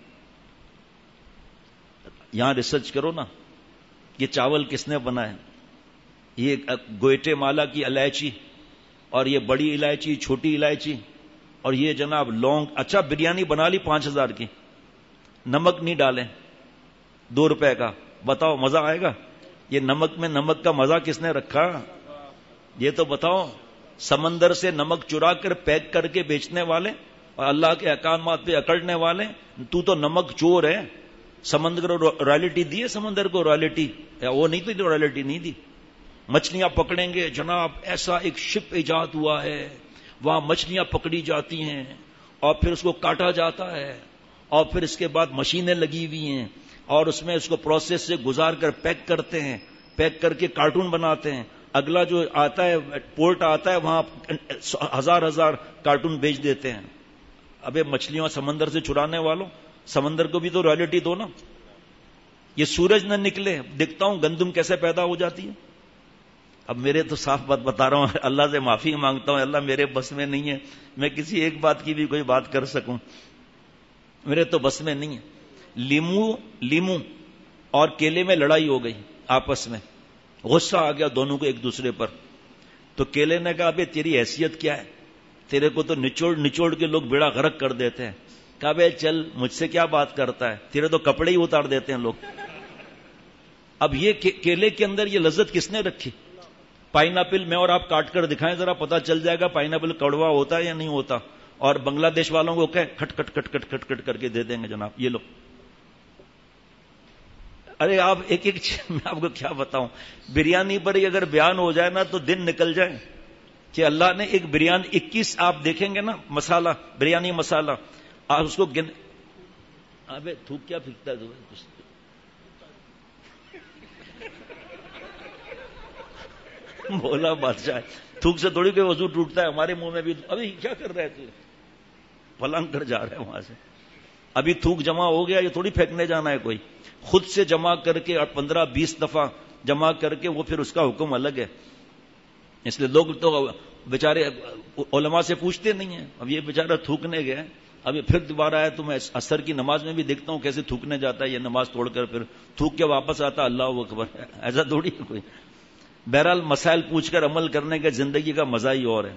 یہاں ریسرچ کرو نا، یہ چاول کس نے بنایا؟ یہ گوئٹے مالا کی الائچی، اور یہ بڑی الائچی، چھوٹی الائچی، اور یہ جناب لونگ. اچھا بریانی بنا لی 5000 کی، نمک نہیں ڈالیں 2 روپے کا، بتاؤ مزہ آئے گا؟ یہ نمک میں نمک کا مزہ کس نے رکھا؟ یہ تو بتاؤ. سمندر سے نمک چرا کر پیک کر کے بیچنے والے اور اللہ کے احکامات پہ اکڑنے والے. تو نمک چور ہے. سمندر کو رائلٹی دی ہے، سمندر کو رائلٹی وہ نہیں تو رائلٹی نہیں دی. مچھلیاں پکڑیں گے جناب، ایسا ایک شپ ایجاد ہوا ہے، وہاں مچھلیاں پکڑی جاتی ہیں اور پھر اس کو کاٹا جاتا ہے، اور پھر اس کے بعد مشینیں لگی ہوئی ہیں اور اس میں اس کو پروسیس سے گزار کر پیک کرتے ہیں، پیک کر کے کارٹون بناتے ہیں. اگلا جو آتا ہے پورٹ آتا ہے وہاں 1000 کارٹون بیچ دیتے ہیں. ابے مچھلیاں سمندر سے چرانے والوں، سمندر کو بھی تو رائلٹی دو نا. یہ سورج نہ نکلے دیکھتا ہوں گندم کیسے پیدا ہو جاتی ہے. اب میرے تو صاف بات بتا رہا ہوں, اللہ سے معافی مانگتا ہوں, اللہ میرے بس میں نہیں ہے میں کسی ایک بات کی بھی کوئی بات کر سکوں, میرے تو بس میں نہیں ہے. لیمو اور کیلے میں لڑائی ہو گئی آپس میں, غصہ آ گیا دونوں کو ایک دوسرے پر. تو کیلے نے کہا بھائی تیری حیثیت کیا ہے, تیرے کو تو نچوڑ کے لوگ بیڑا غرق کر دیتے ہیں. کہا بھائی چل مجھ سے کیا بات کرتا ہے, تیرے تو کپڑے ہی اتار دیتے ہیں لوگ. اب یہ کیلے کے اندر یہ لذت کس نے رکھی؟ پائنیپل میں اور آپ کاٹ کر دکھائیں ذرا, پتا چل جائے گا پائنیپل کڑوا ہوتا ہے یا نہیں ہوتا. اور بنگلہ دیش والوں کو کہ کھٹ کھٹ کھٹ کھٹ کھٹ کھٹ کر کے دے دیں گے جناب یہ لو. ارے آپ ایک میں آپ کو کیا بتاؤں, بریانی پر ہی اگر بیان ہو جائے نا تو دن نکل جائے کہ اللہ نے ایک بریانی 21 آپ دیکھیں گے نا مسالہ, بریانی مسالہ, آپ اس کو ابے تھوک کیا پھینکتا ہے بولا بادشاہ, تھوک سے تھوڑی کوئی وضو ٹوٹتا ہے, ہمارے منہ میں بھی. ابھی کیا کر رہے تھے, پلنگ کر جا رہے ہیں وہاں سے, ابھی تھوک جمع ہو گیا, یہ تھوڑی پھینکنے جانا ہے کوئی, خود سے جمع کر کے 15-20 دفعہ جمع کر کے وہ پھر اس کا حکم الگ ہے. اس لیے لوگ تو بیچارے علماء سے پوچھتے نہیں ہیں. اب یہ بیچارہ تھوکنے گیا, اب یہ پھر دوبارہ آیا تو میں عصر کی نماز میں بھی دیکھتا ہوں کیسے تھوکنے جاتا ہے, یہ نماز توڑ کر پھر تھوک کے واپس آتا, اللہ اکبر. ایسا تھوڑی ہے کوئی. بہرحال مسائل پوچھ کر عمل کرنے کا زندگی کا مزہ ہی اور ہے.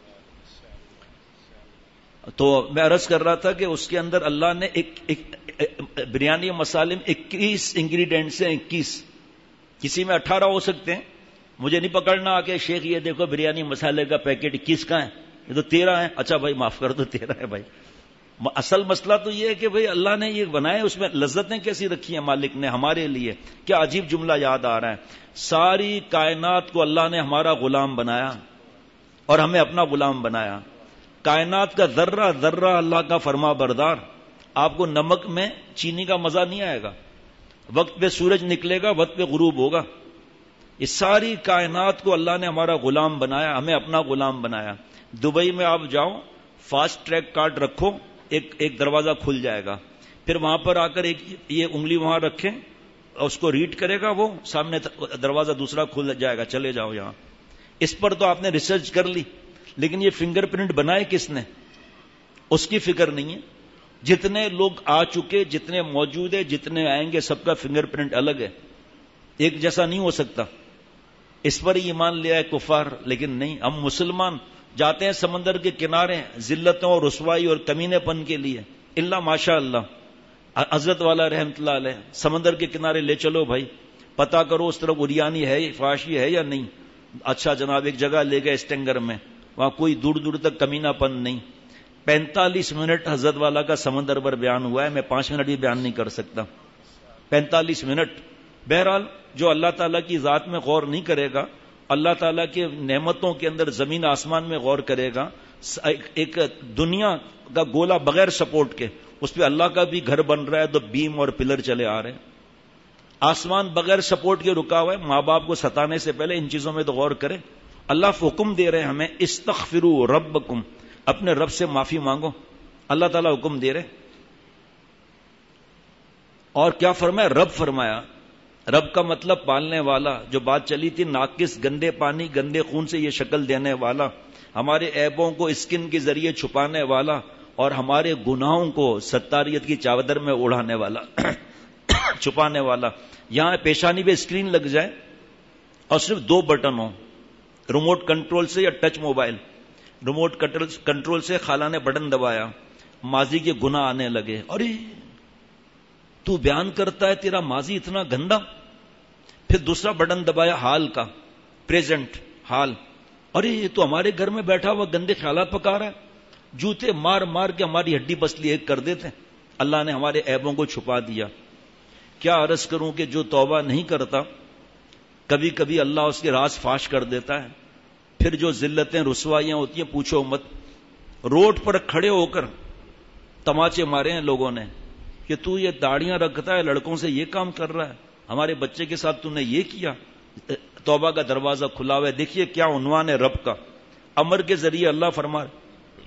تو میں عرض کر رہا تھا کہ اس کے اندر اللہ نے ایک بریانی مسالے میں 21 انگریڈینٹس ہیں, 21, کسی میں 18 ہو سکتے ہیں. مجھے نہیں پکڑنا کہ شیخ یہ دیکھو بریانی مسالے کا پیکٹ 21 کا ہے, یہ تو 13 ہے. اچھا بھائی معاف کر دو 13 ہے بھائی. اصل مسئلہ تو یہ ہے کہ بھئی اللہ نے یہ بنائے, اس میں لذتیں کیسی رکھی ہیں مالک نے ہمارے لیے. کیا عجیب جملہ یاد آ رہا ہے, ساری کائنات کو اللہ نے ہمارا غلام بنایا اور ہمیں اپنا غلام بنایا. کائنات کا ذرہ ذرہ اللہ کا فرما بردار. آپ کو نمک میں چینی کا مزہ نہیں آئے گا, وقت پہ سورج نکلے گا, وقت پہ غروب ہوگا. اس ساری کائنات کو اللہ نے ہمارا غلام بنایا, ہمیں اپنا غلام بنایا. دبئی میں آپ جاؤ, فاسٹ ٹریک کارڈ رکھو, ایک دروازہ کھل جائے گا. پھر وہاں پر آ کر ایک یہ انگلی وہاں رکھیں, اس کو ریڈ کرے گا, وہ سامنے دروازہ دوسرا کھل جائے گا, چلے جاؤ یہاں. اس پر تو آپ نے ریسرچ کر لی, لیکن یہ فنگر پرنٹ بنائے کس نے, اس کی فکر نہیں ہے. جتنے لوگ آ چکے, جتنے موجود ہیں, جتنے آئیں گے, سب کا فنگر پرنٹ الگ ہے, ایک جیسا نہیں ہو سکتا. اس پر ہی ایمان لیا ہے کفار. لیکن نہیں, ہم مسلمان جاتے ہیں سمندر کے کنارے ذلتوں اور رسوائی اور کمینے پن کے لیے. اللہ ماشاء اللہ, حضرت والا رحمت اللہ علیہ, سمندر کے کنارے لے چلو بھائی, پتا کرو اس طرف اریانی ہے, فحاشی ہے یا نہیں. اچھا جناب, ایک جگہ لے گئے اسٹینگر میں, وہاں کوئی دور دور تک کمینہ پن نہیں. 45 منٹ حضرت والا کا سمندر پر بیان ہوا ہے, میں 5 منٹ بھی بیان نہیں کر سکتا. 45 منٹ. بہرحال جو اللہ تعالیٰ کی ذات میں غور نہیں کرے گا, اللہ تعالیٰ کے نعمتوں کے اندر زمین آسمان میں غور کرے گا, ایک دنیا کا گولا بغیر سپورٹ کے, اس پہ اللہ کا بھی گھر بن رہا ہے, تو بیم اور پلر چلے آ رہے ہیں. آسمان بغیر سپورٹ کے رکا ہوا ہے. ماں باپ کو ستانے سے پہلے ان چیزوں میں تو غور کرے. اللہ حکم دے رہے ہیں ہمیں, استغفروا ربکم, اپنے رب سے معافی مانگو. اللہ تعالیٰ حکم دے رہے. اور کیا فرمایا؟ رب فرمایا. رب کا مطلب پالنے والا. جو بات چلی تھی ناقص گندے پانی گندے خون سے یہ شکل دینے والا, ہمارے عیبوں کو اسکن کے ذریعے چھپانے والا, اور ہمارے گناہوں کو ستاریت کی چادر میں اڑانے والا چھپانے والا. یہاں پیشانی پہ اسکرین لگ جائے اور صرف 2 بٹن ہوں, ریموٹ کنٹرول سے یا ٹچ موبائل. ریموٹ کنٹرول سے خالہ نے بٹن دبایا, ماضی کے گناہ آنے لگے. ارے تو بیان کرتا ہے تیرا ماضی اتنا گندا. پھر دوسرا بٹن دبایا حال کا, پریزنٹ حال. ارے یہ تو ہمارے گھر میں بیٹھا ہوا گندے خیالات پکا رہا ہے. جوتے مار مار کے ہماری ہڈی پسلی ایک کر دیتے. اللہ نے ہمارے عیبوں کو چھپا دیا. کیا عرض کروں کہ جو توبہ نہیں کرتا, کبھی کبھی اللہ اس کے راز فاش کر دیتا ہے. پھر جو ذلتیں رسوائیاں ہوتی ہیں پوچھو مت. روڈ پر کھڑے ہو کر تماچے مارے ہیں لوگوں نے کہ تو یہ داڑیاں رکھتا ہے, لڑکوں سے یہ کام کر رہا ہے, ہمارے بچے کے ساتھ تو نے یہ کیا. توبہ کا دروازہ کھلا ہوا ہے. دیکھیے کیا عنوان ہے رب کا. امر کے ذریعے اللہ فرما,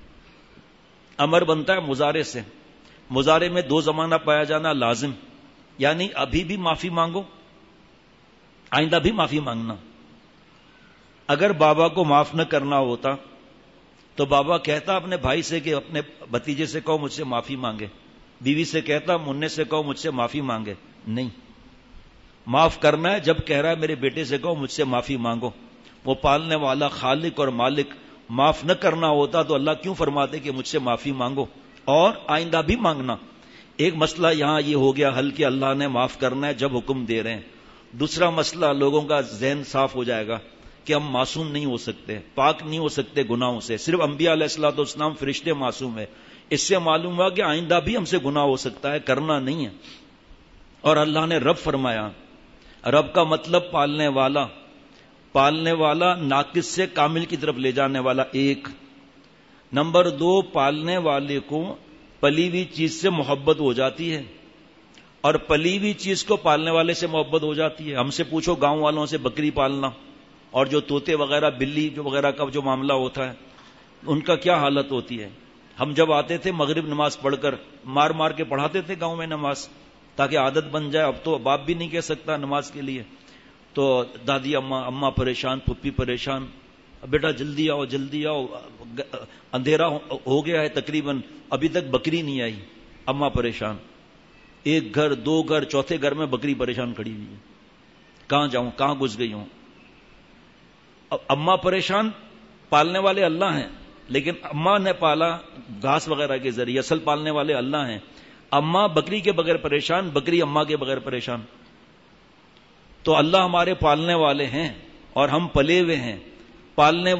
امر بنتا ہے مضارع سے. مضارع میں 2 زمانہ پایا جانا لازم, یعنی ابھی بھی معافی مانگو، آئندہ بھی معافی مانگنا. اگر بابا کو معاف نہ کرنا ہوتا تو بابا کہتا اپنے بھائی سے کہ اپنے بھتیجے سے کہو مجھ سے معافی مانگے، بیوی سے کہتا منع سے کہو مجھ سے معافی مانگے. نہیں، معاف کرنا ہے. جب کہہ رہا ہے میرے بیٹے سے کہو مجھ سے معافی مانگو، وہ پالنے والا خالق اور مالک معاف نہ کرنا ہوتا تو اللہ کیوں فرماتے کہ مجھ سے معافی مانگو اور آئندہ بھی مانگنا. ایک مسئلہ یہاں یہ ہو گیا حل کہ اللہ نے معاف کرنا ہے جب حکم دے رہے ہیں. دوسرا مسئلہ لوگوں کا ذہن صاف ہو جائے گا کہ ہم معصوم نہیں ہو سکتے، پاک نہیں ہو سکتے گناہوں سے. صرف انبیاء علیہ الصلوۃ والسلام فرشتے معصوم ہیں. اس سے معلوم ہوا کہ آئندہ بھی ہم سے گناہ ہو سکتا ہے، کرنا نہیں ہے. اور اللہ نے رب فرمایا. رب کا مطلب پالنے والا، پالنے والا ناقص سے کامل کی طرف لے جانے والا. ایک نمبر 2، پالنے والے کو پلی ہوئی چیز سے محبت ہو جاتی ہے اور پلی ہوئی چیز کو پالنے والے سے محبت ہو جاتی ہے. ہم سے پوچھو گاؤں والوں سے بکری پالنا اور جو طوطے وغیرہ بلی وغیرہ کا جو معاملہ ہوتا ہے ان کا کیا حالت ہوتی ہے. ہم جب آتے تھے مغرب نماز پڑھ کر مار مار کے پڑھاتے تھے گاؤں میں نماز تاکہ عادت بن جائے. اب تو باپ بھی نہیں کہہ سکتا نماز کے لیے، تو دادی اماں پریشان، پھپھی پریشان، بیٹا جلدی آؤ جلدی آؤ، اندھیرا ہو گیا ہے تقریباً، ابھی تک بکری نہیں آئی. اماں پریشان، ایک گھر، دو گھر، چوتھے گھر میں بکری پریشان کھڑی ہوئی ہے. کہاں جاؤں، کہاں گھس گئی ہوں. اماں پریشان، پالنے والے اللہ ہیں لیکن اماں نے پالا گھاس وغیرہ کے ذریعے، اصل پالنے والے اللہ ہیں. اماں بکری کے بغیر پریشان، بکری اماں کے بغیر پریشان. تو اللہ ہمارے پالنے والے ہیں اور ہم پلے ہوئے ہیں. پالنے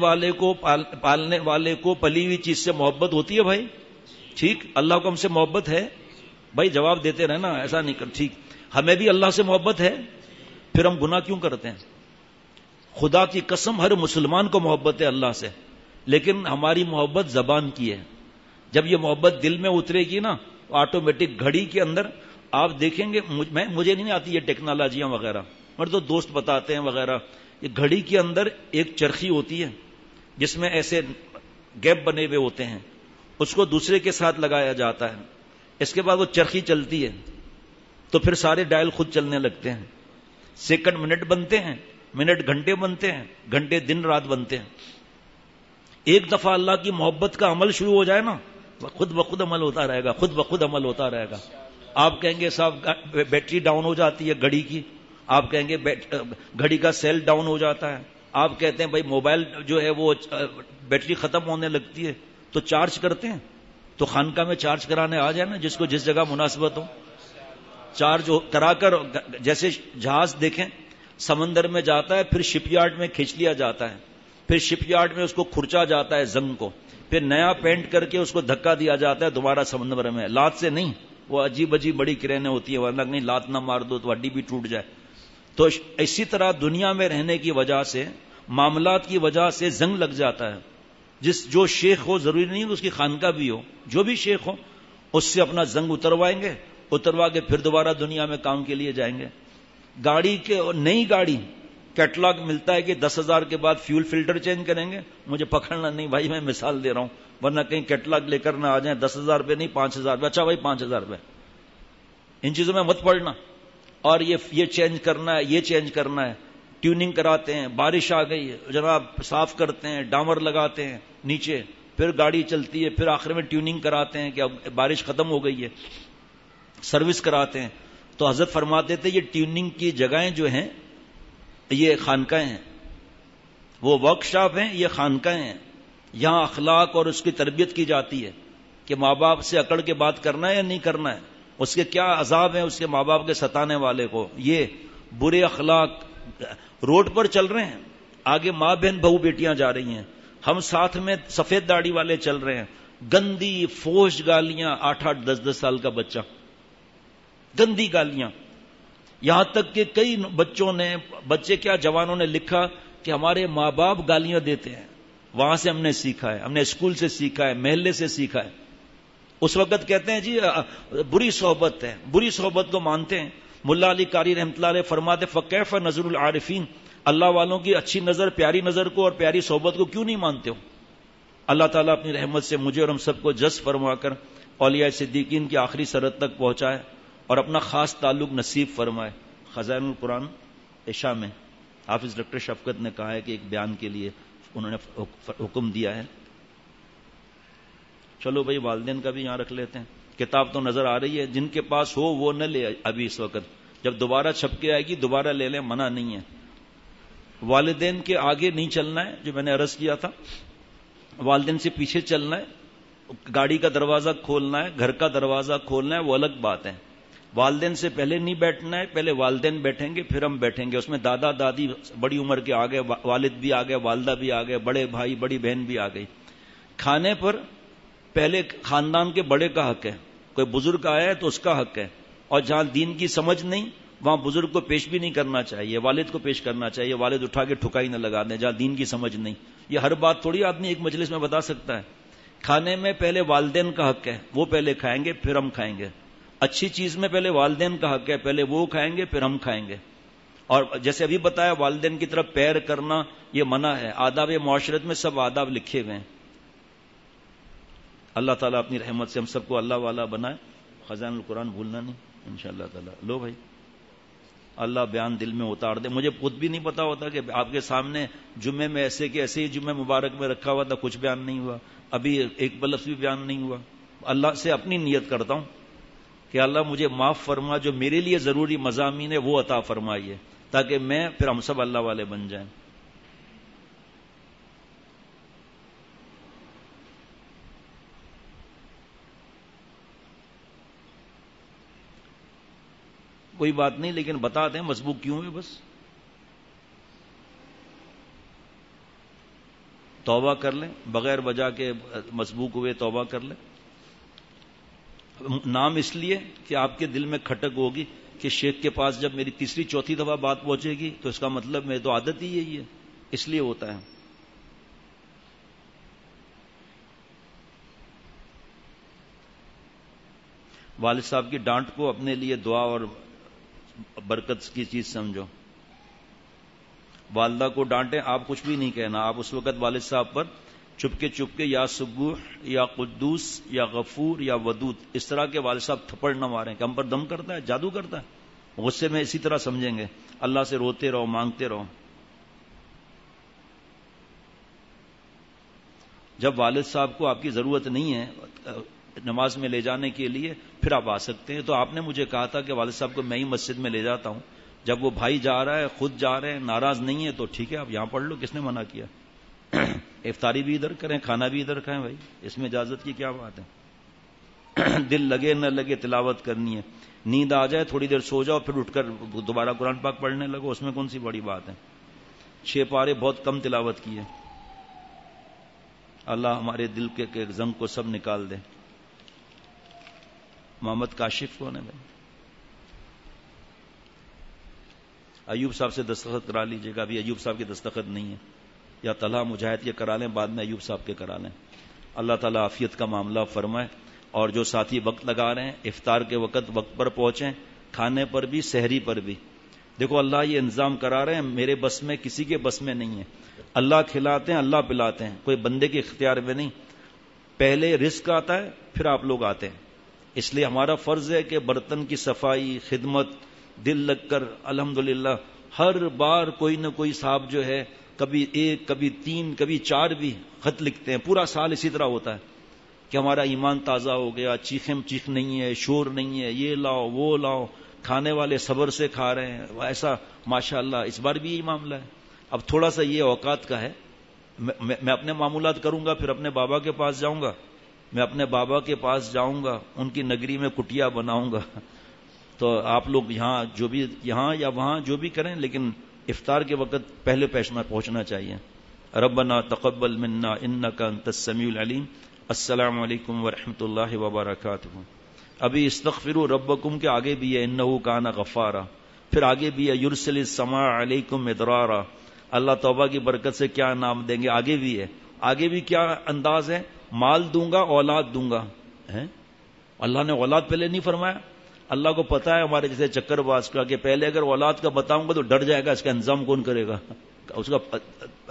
والے کو پلی ہوئی چیز سے محبت ہوتی ہے بھائی. ٹھیک، اللہ کو ہم سے محبت ہے بھائی، جواب دیتے رہنا، ایسا نہیں کر. ٹھیک، ہمیں بھی اللہ سے محبت ہے، پھر ہم گناہ کیوں کرتے ہیں؟ خدا کی قسم ہر مسلمان کو محبت ہے اللہ سے، لیکن ہماری محبت زبان کی ہے. جب یہ محبت دل میں اترے گی نا آٹومیٹک گھڑی کے اندر آپ دیکھیں گے. مجھے نہیں آتی یہ ٹیکنالوجیاں وغیرہ، مگر تو دوست بتاتے ہیں وغیرہ. یہ گھڑی کے اندر ایک چرخی ہوتی ہے جس میں ایسے گیپ بنے ہوئے ہوتے ہیں، اس کو دوسرے کے ساتھ لگایا جاتا ہے. اس کے بعد وہ چرخی چلتی ہے تو پھر سارے ڈائل خود چلنے لگتے ہیں. سیکنڈ منٹ بنتے ہیں، منٹ گھنٹے بنتے ہیں، گھنٹے دن رات بنتے ہیں. ایک دفعہ اللہ کی محبت کا عمل شروع ہو جائے نا، خود بخود عمل ہوتا رہے گا، خود بخود عمل ہوتا رہے گا. آپ کہیں گے صاحب بیٹری ڈاؤن ہو جاتی ہے گھڑی کی، آپ کہیں گے گھڑی کا سیل ڈاؤن ہو جاتا ہے. آپ کہتے ہیں بھائی موبائل جو ہے وہ بیٹری ختم ہونے لگتی ہے تو چارج کرتے ہیں. تو خانقاہ میں چارج کرانے آ جائے نا، جس کو جس جگہ مناسبت ہو چارج کرا کر. جیسے جہاز دیکھیں سمندر میں جاتا ہے، پھر شپ یارڈ میں کھینچ لیا جاتا ہے، پھر شپ یارڈ میں اس کو کھرچا جاتا ہے زنگ کو، پھر نیا پینٹ کر کے اس کو دھکا دیا جاتا ہے دوبارہ سمندر میں. لات سے نہیں، وہ عجیب عجیب بڑی کرینیں ہوتی ہیں، ورنہ نہیں لات نہ مار دو تو ہڈی بھی ٹوٹ جائے. تو اسی طرح دنیا میں رہنے کی وجہ سے، معاملات کی وجہ سے زنگ لگ جاتا ہے. جو شیخ ہو، ضروری نہیں کہ اس کی خانقاہ بھی ہو، جو بھی شیخ ہو اس سے اپنا زنگ اتروائیں گے، اتروا کے پھر دوبارہ دنیا میں کام کے لیے جائیں گے. گاڑی کے نئی گاڑی کیٹلاگ ملتا ہے کہ 10,000 کے بعد فیول فلٹر چینج کریں گے. مجھے پکڑنا نہیں بھائی، میں مثال دے رہا ہوں، ورنہ کہیں کیٹلاگ لے کر نہ آ جائیں. 10,000 روپے نہیں 5,000 روپے. اچھا بھائی 5,000 روپے، ان چیزوں میں مت پڑنا. اور یہ چینج کرنا ہے، یہ چینج کرنا ہے. ٹیوننگ کراتے ہیں، بارش آ گئی جناب صاف کرتے ہیں، ڈامر لگاتے ہیں نیچے، پھر گاڑی چلتی ہے، پھر آخر میں ٹیوننگ کراتے ہیں کہ اب بارش ختم ہو گئی ہے، سروس کراتے ہیں. تو حضرت فرماتے تھے یہ ٹیوننگ کی جگہیں جو ہیں یہ خانقاہیں ہیں، وہ ورک شاپ ہیں، یہ خانقاہیں ہیں. یہاں اخلاق اور اس کی تربیت کی جاتی ہے کہ ماں باپ سے اکڑ کے بات کرنا ہے یا نہیں کرنا ہے، اس کے کیا عذاب ہیں اس کے ماں باپ کے ستانے والے کو. یہ برے اخلاق روڈ پر چل رہے ہیں، آگے ماں بہن بہو بیٹیاں جا رہی ہیں، ہم ساتھ میں سفید داڑھی والے چل رہے ہیں، گندی فوش گالیاں، 8-8 10-10 سال کا بچہ، گندی گالیاں. یہاں تک کہ کئی بچے کیا جوانوں نے لکھا کہ ہمارے ماں باپ گالیاں دیتے ہیں، وہاں سے ہم نے سیکھا ہے، ہم نے اسکول سے سیکھا ہے، محلے سے سیکھا ہے. اس وقت کہتے ہیں جی بری صحبت ہے، بری صحبت کو مانتے ہیں. ملا علی قاری رحمۃ اللہ علیہ فرماتے فکیف نظر العارفین، اللہ والوں کی اچھی نظر، پیاری نظر کو اور پیاری صحبت کو کیوں نہیں مانتے ہو؟ اللہ تعالیٰ اپنی رحمت سے مجھے اور ہم سب کو جذب فرما کر اولیاء صدیقین کی آخری سرحد تک پہنچائے. اور اپنا خاص تعلق نصیب فرمائے. خزائن القرآن عشاء میں حافظ ڈاکٹر شفقت نے کہا ہے کہ ایک بیان کے لیے انہوں نے حکم دیا ہے. چلو بھائی والدین کا بھی یہاں رکھ لیتے ہیں. کتاب تو نظر آ رہی ہے, جن کے پاس ہو وہ نہ لے ابھی اس وقت, جب دوبارہ چھپ کے آئے گی دوبارہ لے لیں, منع نہیں ہے. والدین کے آگے نہیں چلنا ہے, جو میں نے عرض کیا تھا, والدین سے پیچھے چلنا ہے. گاڑی کا دروازہ کھولنا ہے, گھر کا دروازہ کھولنا ہے, وہ الگ بات ہے. والدین سے پہلے نہیں بیٹھنا ہے, پہلے والدین بیٹھیں گے پھر ہم بیٹھیں گے. اس میں دادا دادی بڑی عمر کے آ گئے, والد بھی آ گئے, والدہ بھی آ گئے, بڑے بھائی بڑی بہن بھی آ گئی. کھانے پر پہلے خاندان کے بڑے کا حق ہے, کوئی بزرگ آیا ہے تو اس کا حق ہے, اور جہاں دین کی سمجھ نہیں وہاں بزرگ کو پیش بھی نہیں کرنا چاہیے, والد کو پیش کرنا چاہیے. والد اٹھا کے ٹھکائی نہ لگا دیں جہاں دین کی سمجھ نہیں. یہ ہر بات تھوڑی آدمی ایک مجلس میں بتا سکتا ہے. کھانے میں پہلے والدین کا حق ہے, وہ پہلے کھائیں گے پھر ہم کھائیں گے. اچھی چیز میں پہلے والدین کا حق ہے, پہلے وہ کھائیں گے پھر ہم کھائیں گے. اور جیسے ابھی بتایا والدین کی طرف پیر کرنا یہ منع ہے. آداب معاشرت میں سب آداب لکھے ہوئے ہیں. اللہ تعالیٰ اپنی رحمت سے ہم سب کو اللہ والا بنائے. خزائن القرآن بھولنا نہیں انشاءاللہ تعالیٰ. لو بھائی, اللہ بیان دل میں اتار دے. مجھے خود بھی نہیں پتا ہوتا کہ آپ کے سامنے جمعے میں ایسے کہ ایسے ہی جمعہ مبارک میں رکھا ہوا تھا, کچھ بیان نہیں ہوا, ابھی ایک لفظ بھی بیان نہیں ہوا. اللہ سے اپنی نیت کرتا ہوں کہ اللہ مجھے معاف فرما, جو میرے لیے ضروری مضامین ہے وہ عطا فرمائیے, تاکہ میں پھر ہم سب اللہ والے بن جائیں. کوئی بات نہیں, لیکن بتا دیں مسبوق کیوں ہے. بس توبہ کر لیں, بغیر وجہ کے مسبوق ہوئے توبہ کر لیں. نام اس لیے کہ آپ کے دل میں کھٹک ہوگی کہ شیخ کے پاس جب میری تیسری چوتھی دفعہ بات پہنچے گی تو اس کا مطلب میری تو عادت ہی یہی ہے, اس لیے ہوتا ہے. والد صاحب کی ڈانٹ کو اپنے لیے دعا اور برکت کی چیز سمجھو. والدہ کو ڈانٹیں, آپ کچھ بھی نہیں کہنا. آپ اس وقت والد صاحب پر چپ کے یا سبوح یا قدوس یا غفور یا ودود اس طرح کے والد صاحب تھپڑ نہ ماریں کہ ہم پر دم کرتا ہے, جادو کرتا ہے. غصے میں اسی طرح سمجھیں گے. اللہ سے روتے رہو, مانگتے رہو. جب والد صاحب کو آپ کی ضرورت نہیں ہے نماز میں لے جانے کے لیے پھر آپ آ سکتے ہیں. تو آپ نے مجھے کہا تھا کہ والد صاحب کو میں ہی مسجد میں لے جاتا ہوں. جب وہ بھائی جا رہا ہے, خود جا رہے ہیں, ناراض نہیں ہے تو ٹھیک ہے آپ یہاں پڑھ لو, کس نے منع کیا. افطاری بھی ادھر کریں, کھانا بھی ادھر کھائیں, بھائی اس میں اجازت کی کیا بات ہے. دل لگے نہ لگے تلاوت کرنی ہے. نیند آ جائے تھوڑی دیر سو جاؤ, پھر اٹھ کر دوبارہ قرآن پاک پڑھنے لگو, اس میں کون سی بڑی بات ہے. 6 پارے بہت کم تلاوت کی ہے. اللہ ہمارے دل کے زنگ کو سب نکال دے. محمد کاشف کون ہے بھائی؟ ایوب صاحب سے دستخط کرا لیجیے گا. ابھی ایوب صاحب کی دستخط نہیں ہے. یا طلحہ مجاہد کے کرا لیں, بعد میں ایوب صاحب کے کرا لیں. اللہ تعالیٰ عافیت کا معاملہ فرمائے. اور جو ساتھی وقت لگا رہے ہیں افطار کے وقت پر پہنچیں, کھانے پر بھی سحری پر بھی. دیکھو اللہ یہ انتظام کرا رہے ہیں, میرے بس میں کسی کے بس میں نہیں ہے. اللہ کھلاتے ہیں, اللہ پلاتے ہیں, کوئی بندے کے اختیار میں نہیں. پہلے رزق آتا ہے پھر آپ لوگ آتے ہیں. اس لیے ہمارا فرض ہے کہ برتن کی صفائی, خدمت, دل لگ کر الحمدللہ ہر بار کوئی نہ کوئی صاحب جو ہے کبھی 1 کبھی 3 کبھی 4 بھی خط لکھتے ہیں. پورا سال اسی طرح ہوتا ہے کہ ہمارا ایمان تازہ ہو گیا, چیخ نہیں ہے, شور نہیں ہے, یہ لاؤ وہ لاؤ, کھانے والے صبر سے کھا رہے ہیں. ایسا ماشاءاللہ اس بار بھی یہی معاملہ ہے. اب تھوڑا سا یہ اوقات کا ہے. میں اپنے معمولات کروں گا, پھر اپنے بابا کے پاس جاؤں گا. میں اپنے بابا کے پاس جاؤں گا, ان کی نگری میں کٹیا بناؤں گا. تو آپ لوگ یہاں جو بھی یہاں یا وہاں جو بھی کریں, لیکن افطار کے وقت پہلے پہنچنا چاہیے. ربنا تقبل منا انک انت السمیع العلیم. السلام علیکم ورحمۃ اللہ وبرکاتہ. ابھی استغفروا ربکم کے آگے بھی ہے انہ کان غفارا, پھر آگے بھی ہے یرسل السماء علیکم مدرارا. اللہ توبہ کی برکت سے کیا نام دیں گے, آگے بھی ہے. آگے بھی کیا انداز ہے, مال دوں گا اولاد دوں گا. اللہ نے اولاد پہلے نہیں فرمایا. اللہ کو پتا ہے ہمارے جیسے چکر باز کا کہ پہلے اگر اولاد کا بتاؤں گا تو ڈر جائے گا, اس کا انتظام کون کرے گا, اس کا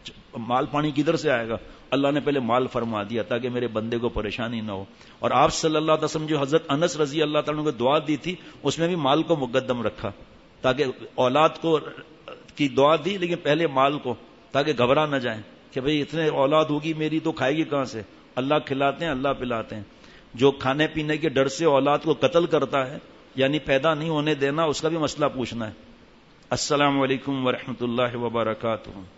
مال پانی کدھر سے آئے گا؟ اللہ نے پہلے مال فرما دیا تاکہ میرے بندے کو پریشانی نہ ہو. اور آپ صلی اللہ علیہ وسلم جو حضرت انس رضی اللہ تعالیٰ کو دعا دی تھی اس میں بھی مال کو مقدم رکھا تاکہ اولاد کو کی دعا دی لیکن پہلے مال کو، تاکہ گھبرا نہ جائیں کہ بھئی اتنے اولاد ہوگی میری تو کھائے گی کہاں سے. اللہ کھلاتے ہیں، اللہ پلاتے ہیں. جو کھانے پینے کے ڈر سے اولاد کو قتل کرتا ہے یعنی پیدا نہیں ہونے دینا، اس کا بھی مسئلہ پوچھنا ہے. السلام علیکم ورحمۃ اللہ وبرکاتہ.